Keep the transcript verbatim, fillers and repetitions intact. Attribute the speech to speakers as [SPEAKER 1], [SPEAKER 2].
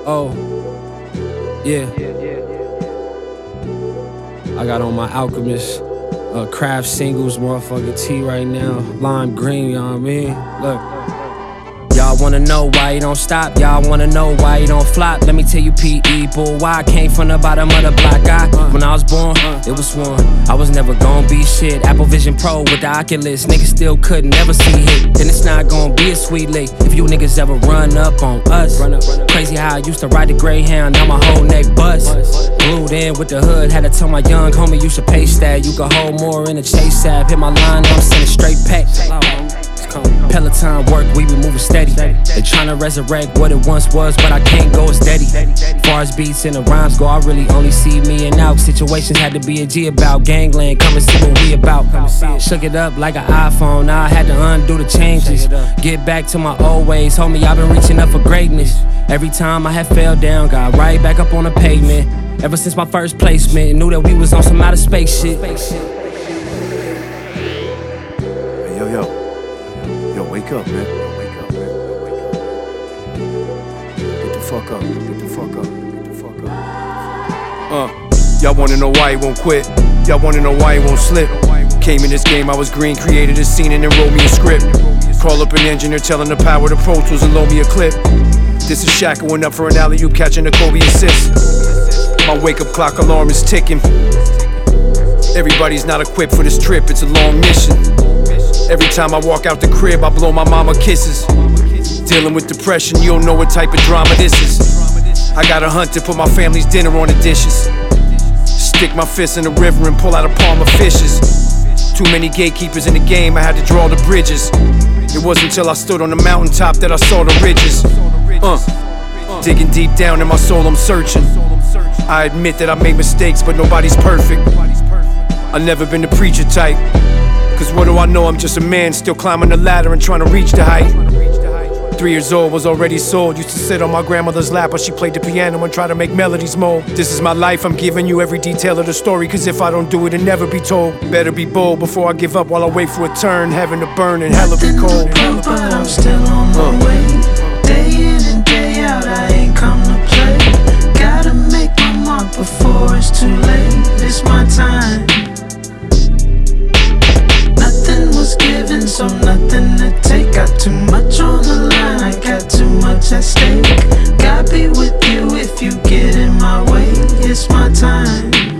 [SPEAKER 1] Oh, yeah. I got on my Alchemist uh, Craft Singles motherfucking tee right now. Lime green, you know what I mean? Look. Y'all wanna know why you don't stop? Y'all wanna know why you don't flop? Let me tell you people why I came from the bottom of the block. I, when I was born, it was sworn I was never gonna be shit. Apple Vision Pro with the Oculus, niggas still couldn't never see it. Then it's not gonna be a sweet lick if you niggas ever run up on us. Crazy how I used to ride the Greyhound, now my whole neck bust. Glued in with the hood, had to tell my young homie you should pace that. You could hold more in a chase app. Hit my line, I'm sending straight pack. Peloton work, we be moving steady. They tryna resurrect what it once was, but I can't go as steady. Far as beats and the rhymes go, I really only see me and out. Situations had to be a G about. Gangland, come and see what we about. Shook it up like an iPhone, now I had to undo the changes. Get back to my old ways, homie, I've been reaching up for greatness. Every time I had fell down, got right back up on the pavement. Ever since my first placement, knew that we was on some outer space shit.
[SPEAKER 2] Hey, yo, yo. Yo, wake up, man. Yo, wake up, man. Yo, wake up, man. Get the fuck up. Get the fuck up. Get the fuck up. Uh, y'all wanna know why he won't quit? Y'all wanna know why he won't slip? Came in this game, I was green, created a scene and then wrote me a script. Call up an engineer, telling the power to Pro Tools and load me a clip. This is Shaq going up for an alley-oop, catching a Kobe assist. My wake-up clock alarm is ticking. Everybody's not equipped for this trip, it's a long mission. Every time I walk out the crib, I blow my mama kisses. Dealing with depression, you don't know what type of drama this is. I gotta hunt to put my family's dinner on the dishes. Stick my fist in the river and pull out a palm of fishes. Too many gatekeepers in the game, I had to draw the bridges. It wasn't until I stood on the mountaintop that I saw the ridges. Uh, digging deep down in my soul, I'm searching. I admit that I made mistakes, but nobody's perfect. I've never been the preacher type. Cause what do I know, I'm just a man still climbing the ladder and trying to reach the height. Three years old, was already sold. Used to sit on my grandmother's lap while she played the piano and try to make melodies mold. This is my life, I'm giving you every detail of the story. Cause if I don't do it, it'll never be told. Better be bold before I give up while I wait for a turn. Heaven to burn and hell to be cold.
[SPEAKER 3] But I'm still on my way. Day in and day out, I ain't come to play. Gotta make my mark before it's too late. It's my time. Given, so nothing to take. Got too much on the line, I got too much at stake. Gotta be with you if you get in my way. It's my time.